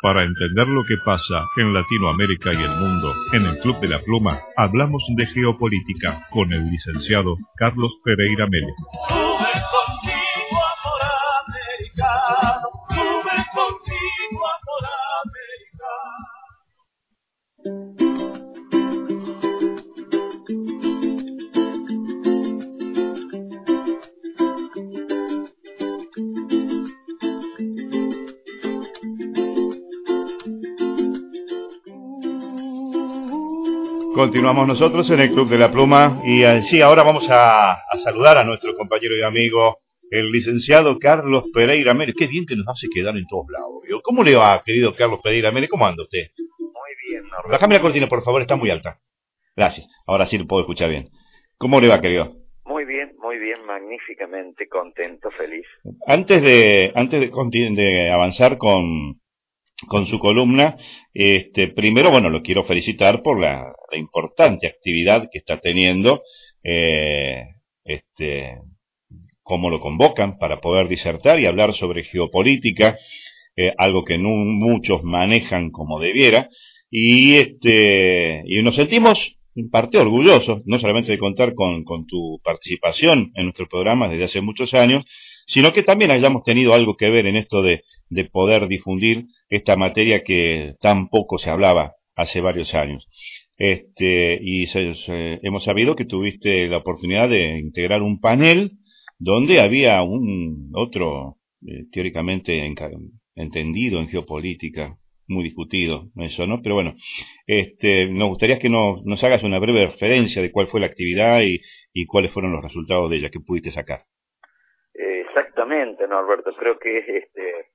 Para entender lo que pasa en Latinoamérica y el mundo, en el Club de la Pluma hablamos de geopolítica con el licenciado Carlos Pereira Mele. Sube contigo, amor americano, sube contigo, amor americano. Continuamos nosotros en el Club de la Pluma y sí, ahora vamos a saludar a nuestro compañero y amigo, el licenciado Carlos Pereira Mele. Qué bien que nos hace quedar en todos lados. ¿Cómo le va, querido Carlos Pereira Mele? ¿Cómo anda usted? Muy bien, Norberto. Bájame la cortina, por favor, está muy alta. Gracias, ahora sí lo puedo escuchar bien. ¿Cómo le va, querido? Muy bien, magníficamente contento, feliz. Antes de avanzar con su columna, primero, bueno, lo quiero felicitar por la importante actividad que está teniendo, cómo lo convocan para poder disertar y hablar sobre geopolítica, algo que no muchos manejan como debiera, y nos sentimos en parte orgullosos, no solamente de contar con tu participación en nuestro programa desde hace muchos años, sino que también hayamos tenido algo que ver en esto de poder difundir esta materia que tan poco se hablaba hace varios años. Hemos sabido que tuviste la oportunidad de integrar un panel donde había otro teóricamente entendido en geopolítica, muy discutido eso, ¿no? Pero bueno, nos gustaría que nos hagas una breve referencia de cuál fue la actividad y cuáles fueron los resultados de ella que pudiste sacar. Exactamente, Norberto. Creo que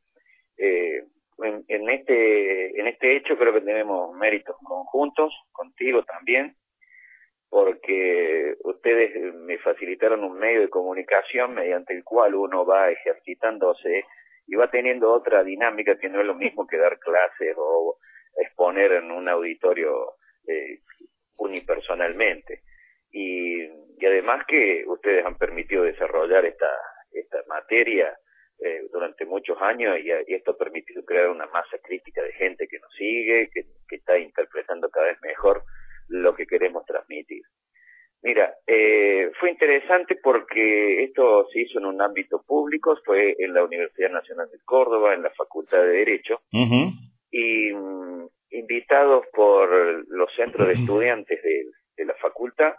en este hecho creo que tenemos méritos conjuntos, contigo también, porque ustedes me facilitaron un medio de comunicación mediante el cual uno va ejercitándose y va teniendo otra dinámica que no es lo mismo que dar clases o exponer en un auditorio unipersonalmente. Y además que ustedes han permitido desarrollar esta materia durante muchos años y esto ha permitido crear una masa crítica de gente que nos sigue, que está interpretando cada vez mejor lo que queremos transmitir. Mira, fue interesante porque esto se hizo en un ámbito público, fue en la Universidad Nacional de Córdoba, en la Facultad de Derecho, y invitados por los centros de estudiantes de la facultad,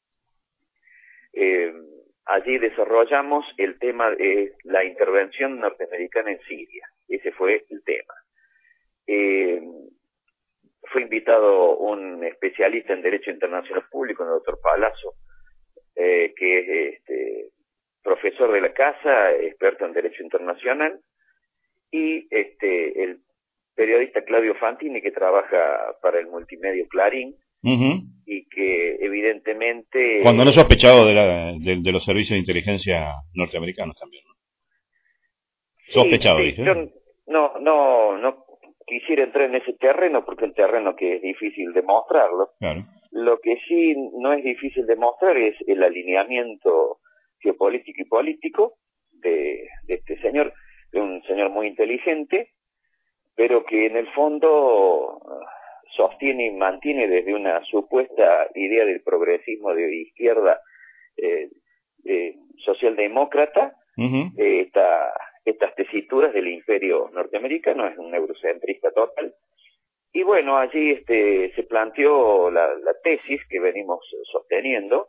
allí desarrollamos el tema de la intervención norteamericana en Siria. Ese fue el tema. Fue invitado un especialista en Derecho Internacional Público, el doctor Palazzo, que es profesor de la casa, experto en Derecho Internacional, y el periodista Claudio Fantini, que trabaja para el multimedio Clarín, y que evidentemente... Cuando no sospechado de los servicios de inteligencia norteamericanos también, ¿no? Sospechado, sí, dije. yo no quisiera entrar en ese terreno, porque el terreno que es difícil demostrarlo. Claro. Lo que sí no es difícil demostrar es el alineamiento geopolítico y político de este señor, de un señor muy inteligente, pero que en el fondo sostiene y mantiene desde una supuesta idea del progresismo de izquierda socialdemócrata estas tesituras del imperio norteamericano. Es un eurocentrista total. Y bueno, allí se planteó la tesis que venimos sosteniendo.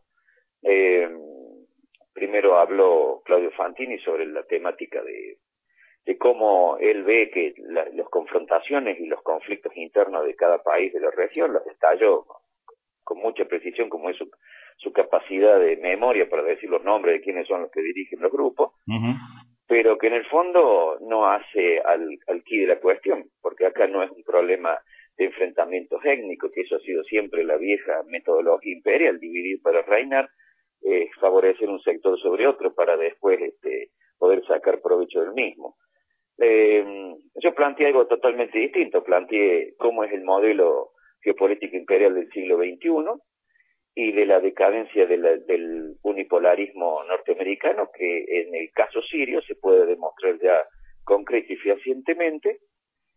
Primero habló Claudio Fantini sobre la temática de cómo él ve que las confrontaciones y los conflictos internos de cada país de la región los detalló con mucha precisión, como es su capacidad de memoria para decir los nombres de quiénes son los que dirigen los grupos, pero que en el fondo no hace al quid de la cuestión, porque acá no es un problema de enfrentamientos étnicos, que eso ha sido siempre la vieja metodología imperial, dividir para reinar, favorecer un sector sobre otro para después poder sacar provecho del mismo. Yo planteé algo totalmente distinto, planteé cómo es el modelo geopolítico imperial del siglo XXI y de la decadencia del unipolarismo norteamericano, que en el caso sirio se puede demostrar ya concreta y fehacientemente,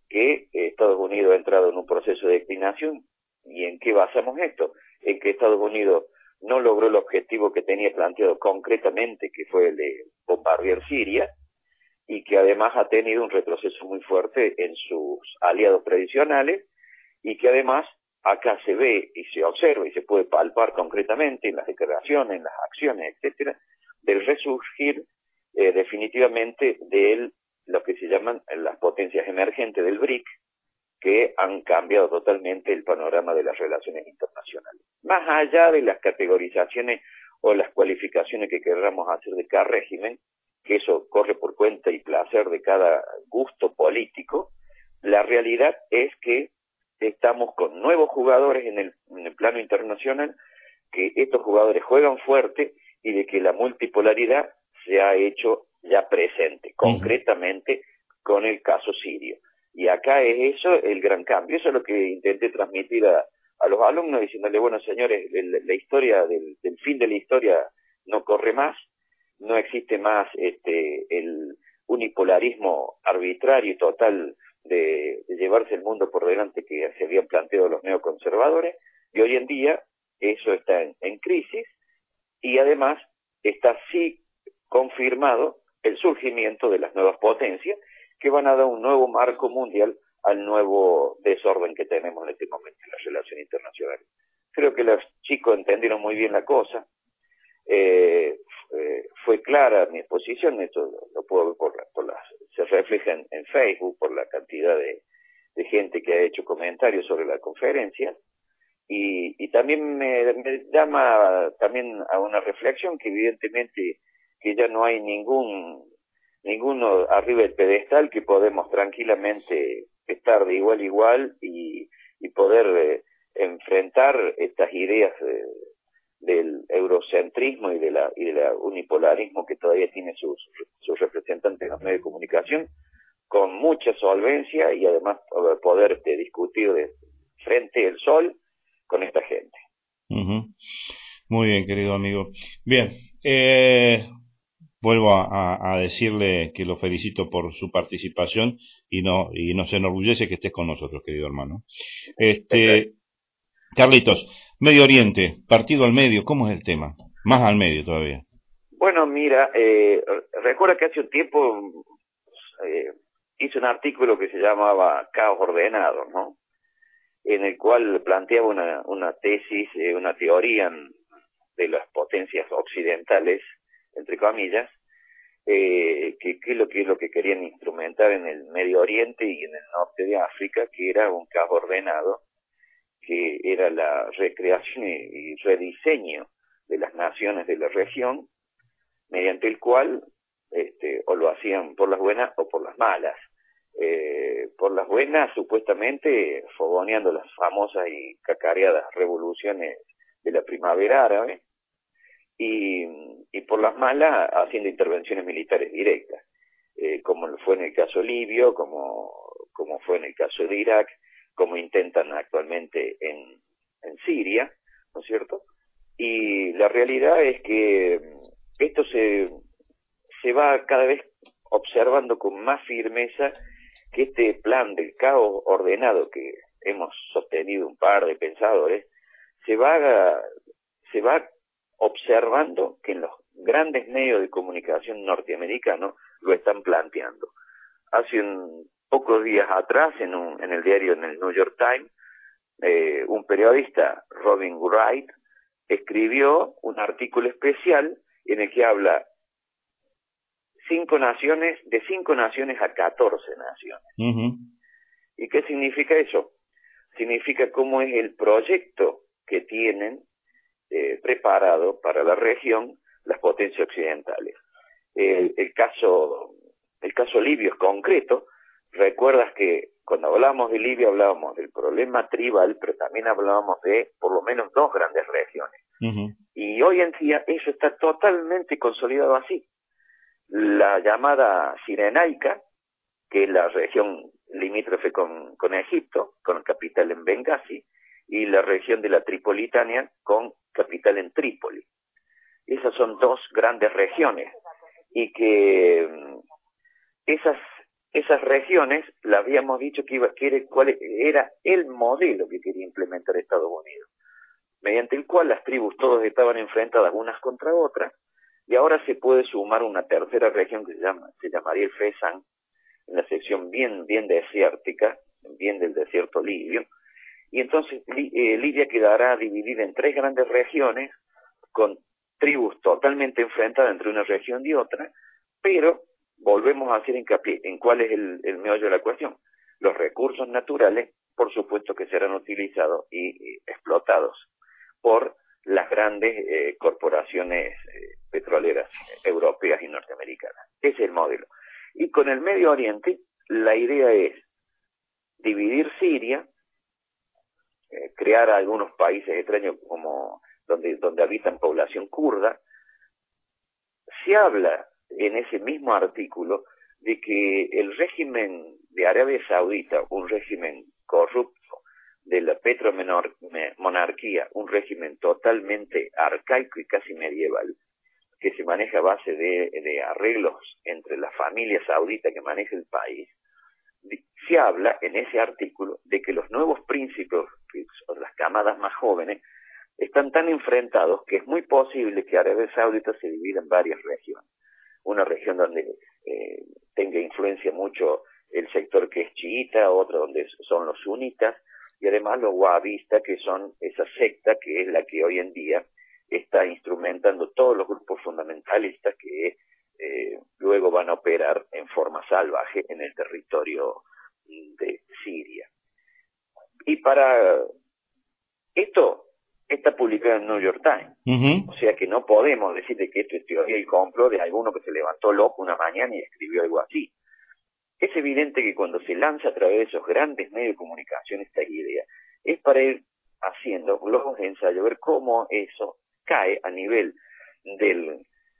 que Estados Unidos ha entrado en un proceso de declinación. ¿Y en qué basamos esto? En que Estados Unidos no logró el objetivo que tenía planteado concretamente, que fue el de bombardear Siria, y que además ha tenido un retroceso muy fuerte en sus aliados tradicionales, y que además acá se ve y se observa y se puede palpar concretamente en las declaraciones, en las acciones, etcétera, del resurgir definitivamente de lo que se llaman las potencias emergentes del BRIC, que han cambiado totalmente el panorama de las relaciones internacionales. Más allá de las categorizaciones o las cualificaciones que queramos hacer de cada régimen, que eso corre por cuenta y placer de cada gusto político, la realidad es que estamos con nuevos jugadores en el plano internacional, que estos jugadores juegan fuerte y de que la multipolaridad se ha hecho ya presente, concretamente con el caso sirio. Y acá es eso el gran cambio. Eso es lo que intenté transmitir a los alumnos, diciéndole, bueno, señores, la historia del fin de la historia no corre más, no existe más el unipolarismo arbitrario y total de llevarse el mundo por delante que se habían planteado los neoconservadores, y hoy en día eso está en crisis, y además está sí confirmado el surgimiento de las nuevas potencias que van a dar un nuevo marco mundial al nuevo desorden que tenemos en este momento en las relaciones internacionales. Creo que los chicos entendieron muy bien la cosa. Fue clara mi exposición, esto lo puedo ver se refleja en Facebook por la cantidad de gente que ha hecho comentarios sobre la conferencia, y también me llama también a una reflexión que evidentemente que ya no hay ninguno arriba del pedestal, que podemos tranquilamente estar de igual a igual y poder enfrentar estas ideas del eurocentrismo y de la unipolarismo que todavía tiene sus representantes en los medios de comunicación, con mucha solvencia, y además poder discutir de frente al sol con esta gente. Muy bien, querido amigo. Bien, vuelvo a decirle que lo felicito por su participación y nos enorgullece que estés con nosotros, querido hermano. Carlitos, Medio Oriente, partido al medio, ¿cómo es el tema? Más al medio todavía. Bueno, mira, recuerda que hace un tiempo hice un artículo que se llamaba Caos Ordenado, ¿no? En el cual planteaba una tesis, una teoría de las potencias occidentales, entre comillas, que es lo que querían instrumentar en el Medio Oriente y en el norte de África, que era un caos ordenado, que era la recreación y rediseño de las naciones de la región, mediante el cual o lo hacían por las buenas o por las malas. Por las buenas, supuestamente fogoneando las famosas y cacareadas revoluciones de la primavera árabe, y por las malas haciendo intervenciones militares directas, como fue en el caso libio, como fue en el caso de Irak, como intentan actualmente en Siria, ¿no es cierto? Y la realidad es que esto se va cada vez observando con más firmeza, que este plan del caos ordenado que hemos sostenido un par de pensadores, se va observando que en los grandes medios de comunicación norteamericanos lo están planteando. Hace pocos días atrás, en el diario, en el New York Times, un periodista, Robin Wright, escribió un artículo especial en el que habla de 5 naciones a 14 naciones. ¿Y qué significa eso? Significa cómo es el proyecto que tienen preparado para la región las potencias occidentales. El caso libio es concreto. Recuerdas que cuando hablábamos de Libia hablábamos del problema tribal, pero también hablábamos de por lo menos 2 grandes regiones. Y hoy en día eso está totalmente consolidado así. La llamada Cirenaica, que es la región limítrofe con Egipto, con capital en Bengasi, y la región de la Tripolitania con capital en Trípoli. Esas son 2 grandes regiones, y que esas regiones, le habíamos dicho cuál era el modelo que quería implementar Estados Unidos, mediante el cual las tribus todas estaban enfrentadas unas contra otras, y ahora se puede sumar una tercera región que se llamaría el Fezzan, en la sección bien desértica, bien del desierto libio, y entonces Libia quedará dividida en 3 grandes regiones, con tribus totalmente enfrentadas entre una región y otra, pero volvemos a hacer hincapié en cuál es el meollo de la cuestión. Los recursos naturales, por supuesto que serán utilizados y explotados por las grandes corporaciones petroleras europeas y norteamericanas. Ese es el modelo. Y con el Medio Oriente, la idea es dividir Siria, crear algunos países extraños como donde habitan población kurda. Se habla en ese mismo artículo de que el régimen de Arabia Saudita, un régimen corrupto, de la petromonarquía, un régimen totalmente arcaico y casi medieval, que se maneja a base de arreglos entre la familia saudita que maneja el país. Se habla en ese artículo de que los nuevos príncipes, las camadas más jóvenes, están tan enfrentados que es muy posible que Arabia Saudita se divida en varias regiones. Una región donde tenga influencia mucho el sector que es chiita, otra donde son los sunitas, y además los wahabistas, que son esa secta que es la que hoy en día está instrumentando todos los grupos fundamentalistas que luego van a operar en forma salvaje en el territorio de Siria. Y para esto está publicado en el New York Times, o sea que no podemos decir de que esto es teoría y complot de alguno que se levantó loco una mañana y escribió algo así. Es evidente que cuando se lanza a través de esos grandes medios de comunicación esta idea, es para ir haciendo globos de ensayo, ver cómo eso cae a nivel del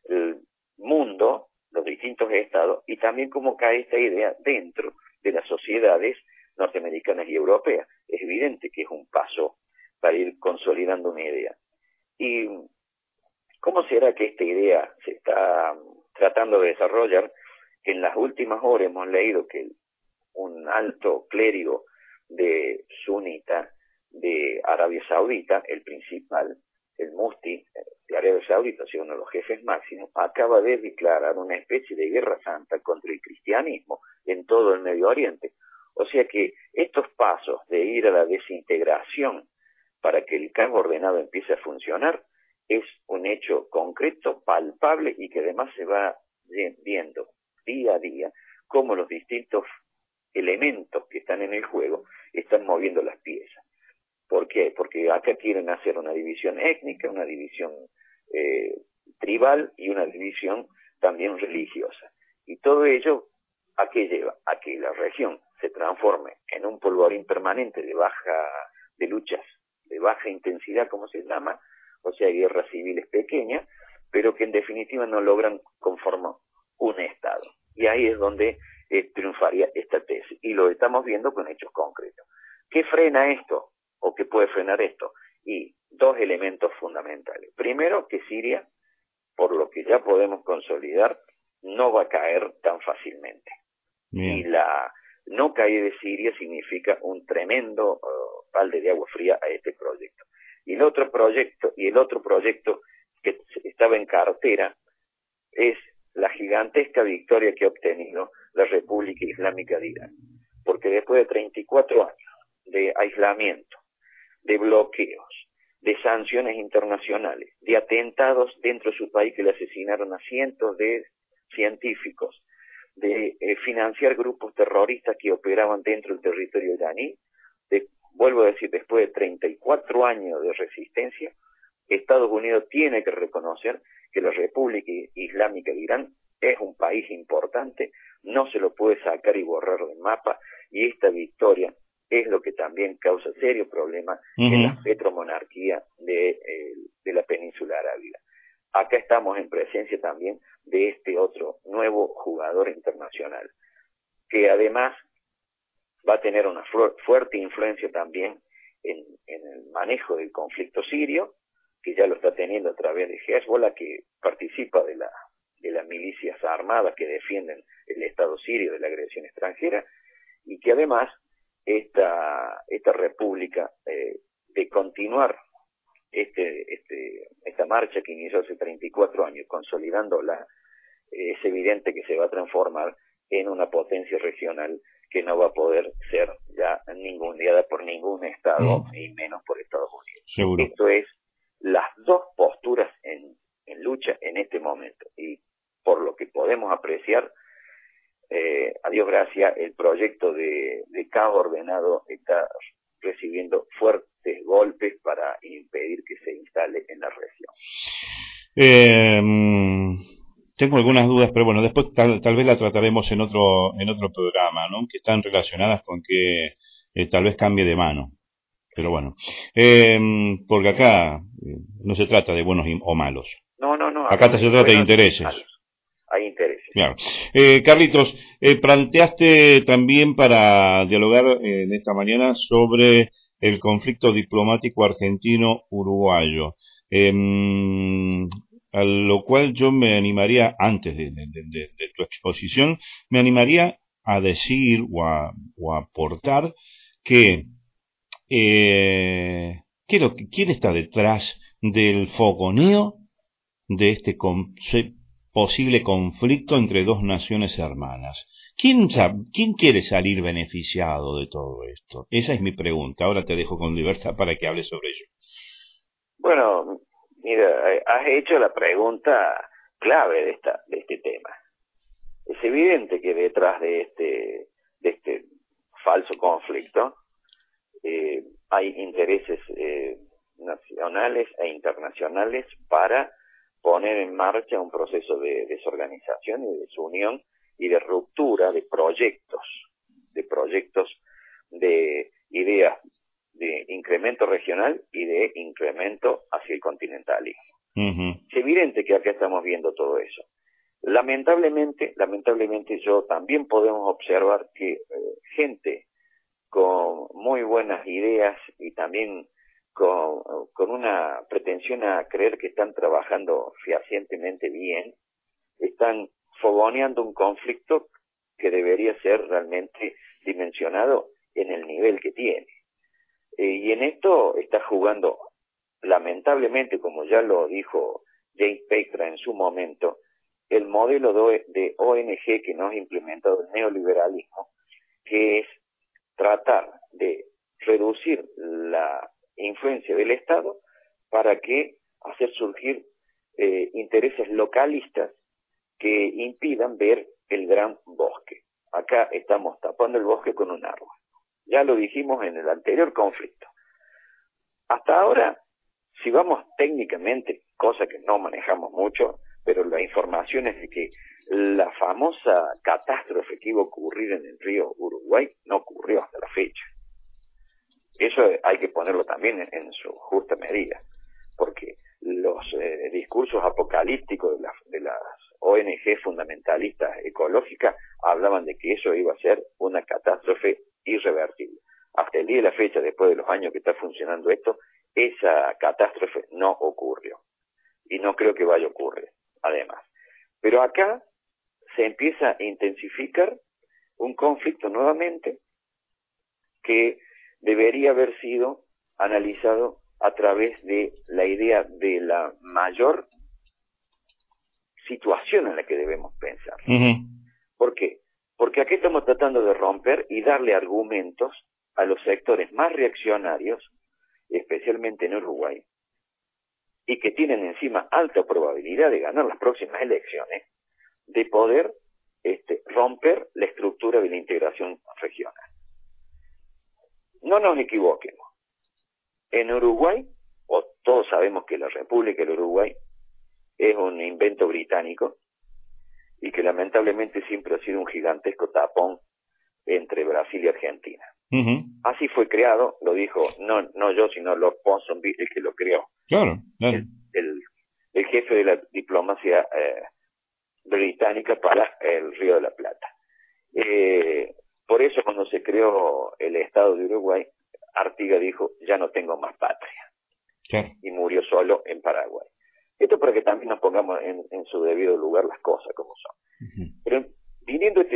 mundo, los distintos estados, y también cómo cae esta idea dentro de las sociedades norteamericanas y europeas. Es evidente que es un paso para ir consolidando una idea. ¿Y cómo será que esta idea se está tratando de desarrollar? En las últimas horas hemos leído que un alto clérigo de sunita de Arabia Saudita, el principal, el mufti de Arabia Saudita, o sea, uno de los jefes máximos, acaba de declarar una especie de guerra santa contra el cristianismo en todo el Medio Oriente. O sea que estos pasos de ir a la desintegración para que el caos ordenado empiece a funcionar es un hecho concreto, palpable, y que además se va viendo día a día cómo los distintos elementos que están en el juego están moviendo las piezas. ¿Por qué? Porque acá quieren hacer una división étnica, una división tribal y una división también religiosa. Y todo ello, ¿a qué lleva? A que la región se transforme en un polvorín permanente de luchas de baja intensidad, como se llama, o sea, guerras civiles pequeñas, pero que en definitiva no logran conformar un Estado. Y ahí es donde triunfaría esta tesis. Y lo estamos viendo con hechos concretos. ¿Qué frena esto? ¿O qué puede frenar esto? Y 2 elementos fundamentales. Primero, que Siria, por lo que ya podemos consolidar, no va a caer tan fácilmente. Bien. Y la no caída de Siria significa un tremendo balde de agua fría a este proyecto. Y el otro proyecto que estaba en cartera es la gigantesca victoria que ha obtenido la República Islámica de Irán. Porque después de 34 años de aislamiento, de bloqueos, de sanciones internacionales, de atentados dentro de su país que le asesinaron a cientos de científicos, de financiar grupos terroristas que operaban dentro del territorio iraní, vuelvo a decir, después de 34 años de resistencia, Estados Unidos tiene que reconocer que la República Islámica de Irán es un país importante, no se lo puede sacar y borrar del mapa, y esta victoria es lo que también causa serio problema en la petromonarquía de la península arábiga. Acá estamos en presencia también de este otro nuevo jugador internacional, que además va a tener una fuerte influencia también en el manejo del conflicto sirio, que ya lo está teniendo a través de Hezbollah, que participa de las milicias armadas que defienden el Estado sirio de la agresión extranjera, y que además esta república, de continuar esta marcha que inició hace 34 años, consolidándola, es evidente que se va a transformar en una potencia regional que no va a poder ser ya ninguneada por ningún Estado, y menos por Estados Unidos. Seguro. Esto es las dos posturas en lucha en este momento, y por lo que podemos apreciar, a Dios gracias, el proyecto de caos ordenado está recibiendo fuertes golpes para impedir que se instale en la región. Tengo algunas dudas, pero bueno, después tal vez la trataremos en otro programa, ¿no? Que están relacionadas con que tal vez cambie de mano. Pero bueno, porque acá no se trata de buenos o malos. No. Acá se trata de intereses. Hay intereses. Claro. Carlitos, planteaste también para dialogar en esta mañana sobre el conflicto diplomático argentino-uruguayo, a lo cual yo me animaría, antes de tu exposición, me animaría a decir o a aportar que ¿quién está detrás del fogoneo de este posible conflicto entre dos naciones hermanas? ¿Quién quiere salir beneficiado de todo esto? Esa es mi pregunta. Ahora te dejo con libertad para que hables sobre ello. Bueno, mira, has hecho la pregunta clave de este tema. Es evidente que detrás de este falso conflicto hay intereses nacionales e internacionales para poner en marcha un proceso de desorganización y de desunión y de ruptura de proyectos, de ideas de incremento regional y de incremento hacia el continentalismo. Es evidente que acá estamos viendo todo eso. Lamentablemente yo también podemos observar que gente con muy buenas ideas y también con una pretensión a creer que están trabajando fehacientemente bien, están fogoneando un conflicto que debería ser realmente dimensionado en el nivel que tiene. Y en esto está jugando, lamentablemente, como ya lo dijo James Spectra en su momento, el modelo de ONG que nos ha implementado el neoliberalismo, que es tratar de reducir la influencia del Estado para que hacer surgir intereses localistas que impidan ver el gran bosque. Acá estamos tapando el bosque con un árbol. Ya lo dijimos en el anterior conflicto. Hasta ahora, si vamos técnicamente, cosa que no manejamos mucho, pero la información es de que la famosa catástrofe que iba a ocurrir en el río Uruguay no ocurrió hasta la fecha. Eso hay que ponerlo también en su justa medida, porque los discursos apocalípticos de las ONG fundamentalistas ecológicas hablaban de que eso iba a ser una catástrofe irreversible. Hasta el día de la fecha, después de los años que está funcionando esto, esa catástrofe no ocurrió. Y no creo que vaya a ocurrir, además. Pero acá se empieza a intensificar un conflicto nuevamente que debería haber sido analizado a través de la idea de la mayor situación en la que debemos pensar. ¿Por qué? Porque aquí estamos tratando de romper y darle argumentos a los sectores más reaccionarios, especialmente en Uruguay, y que tienen encima alta probabilidad de ganar las próximas elecciones, de poder romper la estructura de la integración regional. No nos equivoquemos. En Uruguay, todos sabemos que la República del Uruguay es un invento británico y que lamentablemente siempre ha sido un gigantesco tapón entre Brasil y Argentina. Así fue creado, lo dijo no yo, sino Lord Ponsonby, el que lo creó. Claro. El jefe de la diplomacia británica para el Río de la Plata. Por eso cuando se creó el Estado de Uruguay, Artigas dijo, ya no tengo más patria. Claro. Y murió solo en Paraguay. Esto para que también nos pongamos en su debido lugar las cosas como son. Pero viniendo este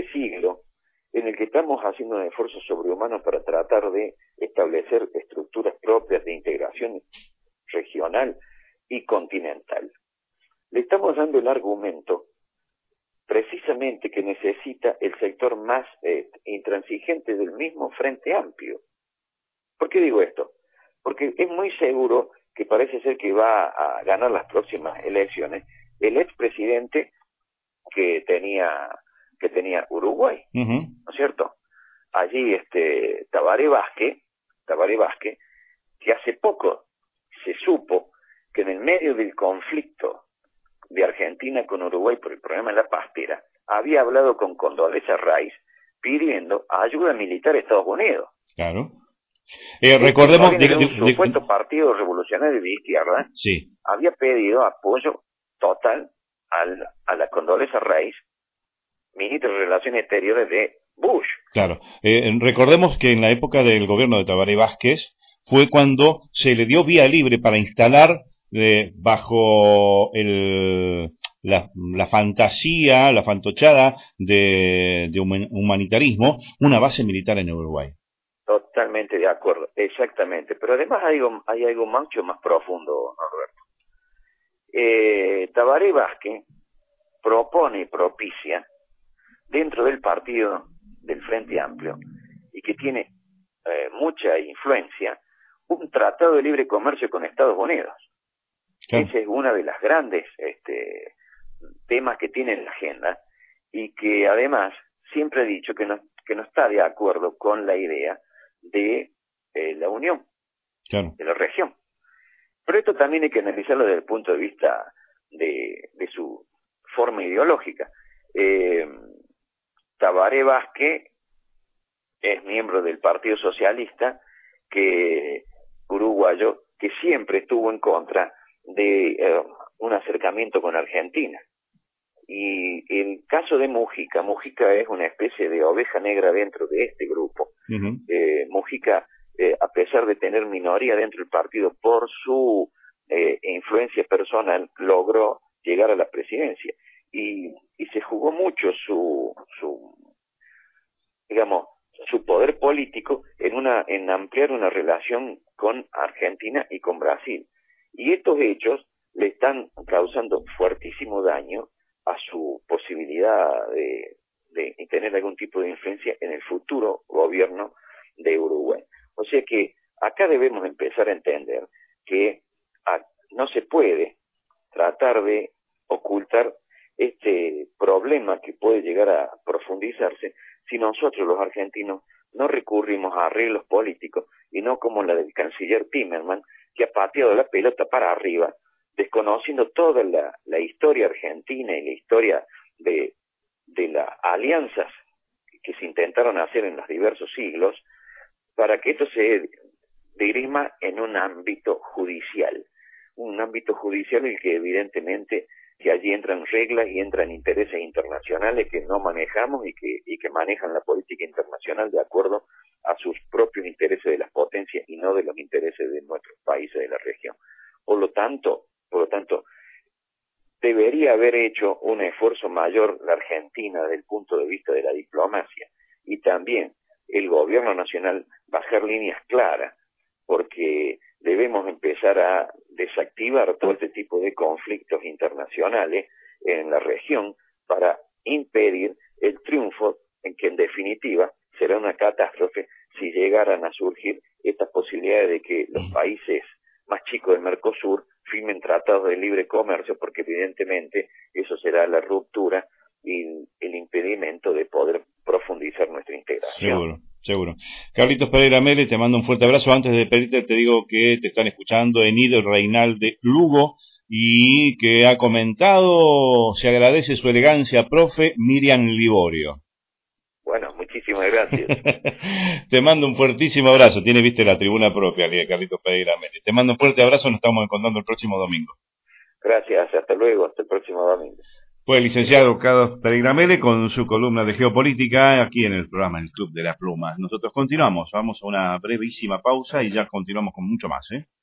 estamos haciendo un esfuerzo sobrehumano para tratar de establecer estructuras propias de integración regional y continental. Le estamos dando el argumento precisamente que necesita el sector más intransigente del mismo Frente Amplio. ¿Por qué digo esto? Porque es muy seguro que parece ser que va a ganar las próximas elecciones el expresidente que tenía Uruguay, ¿no es cierto? Allí Tabaré Vázquez, que hace poco se supo que en el medio del conflicto de Argentina con Uruguay por el problema de la pastera, había hablado con Condoleezza Rice pidiendo ayuda militar a Estados Unidos. Claro. Recordemos un supuesto partido revolucionario de izquierda, sí, había pedido apoyo total a la Condoleezza Rice, ministra de Relaciones Exteriores de Bush. Claro. Recordemos que en la época del gobierno de Tabaré Vázquez fue cuando se le dio vía libre para instalar bajo la fantasía, la fantochada de humanitarismo, una base militar en Uruguay. Totalmente de acuerdo, exactamente. Pero además hay algo mucho más profundo, Norberto. Tabaré Vázquez propone y propicia dentro del partido del Frente Amplio y que tiene mucha influencia, un tratado de libre comercio con Estados Unidos. Claro. Esa es una de las grandes temas que tiene en la agenda y que además siempre ha dicho que no está de acuerdo con la idea de la unión, claro, de la región. Pero esto también hay que analizarlo desde el punto de vista de su forma ideológica. Tabaré Vázquez es miembro del Partido Socialista uruguayo que siempre estuvo en contra de un acercamiento con Argentina. Y el caso de Mujica es una especie de oveja negra dentro de este grupo. Mujica, a pesar de tener minoría dentro del partido por su influencia personal, logró llegar a la presidencia. Y se jugó mucho su poder político en ampliar una relación con Argentina y con Brasil. Y estos hechos le están causando fuertísimo daño a su posibilidad de tener algún tipo de influencia en el futuro gobierno de Uruguay. O sea que acá debemos empezar a entender que no se puede tratar de ocultar este problema que puede llegar a profundizarse si nosotros los argentinos no recurrimos a arreglos políticos y no como la del canciller Timerman, que ha pateado la pelota para arriba, desconociendo toda la historia argentina y la historia de las alianzas que se intentaron hacer en los diversos siglos, para que esto se dirima en un ámbito judicial en el que evidentemente que allí entran reglas y entran intereses internacionales que no manejamos y que manejan la política internacional de acuerdo a sus propios intereses de las potencias y no de los intereses de nuestros países de la región. Por lo tanto, debería haber hecho un esfuerzo mayor la Argentina desde el punto de vista de la diplomacia y también el gobierno nacional bajar líneas claras, porque debemos empezar a desactivar todo este tipo de conflictos internacionales en la región para impedir el triunfo en que en definitiva será una catástrofe si llegaran a surgir estas posibilidades de que los países más chicos del Mercosur firmen tratados de libre comercio, porque evidentemente eso será la ruptura y el impedimento de poder profundizar nuestra integración. Seguro. Carlitos Pereira Mele, te mando un fuerte abrazo. Antes de despedirte te digo que te están escuchando Enido Reinal de Lugo y que ha comentado, se agradece su elegancia, profe Miriam Liborio. Bueno, muchísimas gracias. Te mando un fuertísimo abrazo. Tiene, viste, la tribuna propia, Carlitos Pereira Mele. Te mando un fuerte abrazo, nos estamos encontrando el próximo domingo. Gracias, hasta luego, hasta el próximo domingo. Fue el licenciado Carlos Pereira Mele con su columna de geopolítica aquí en el programa El Club de la Pluma. Nosotros continuamos, vamos a una brevísima pausa y ya continuamos con mucho más,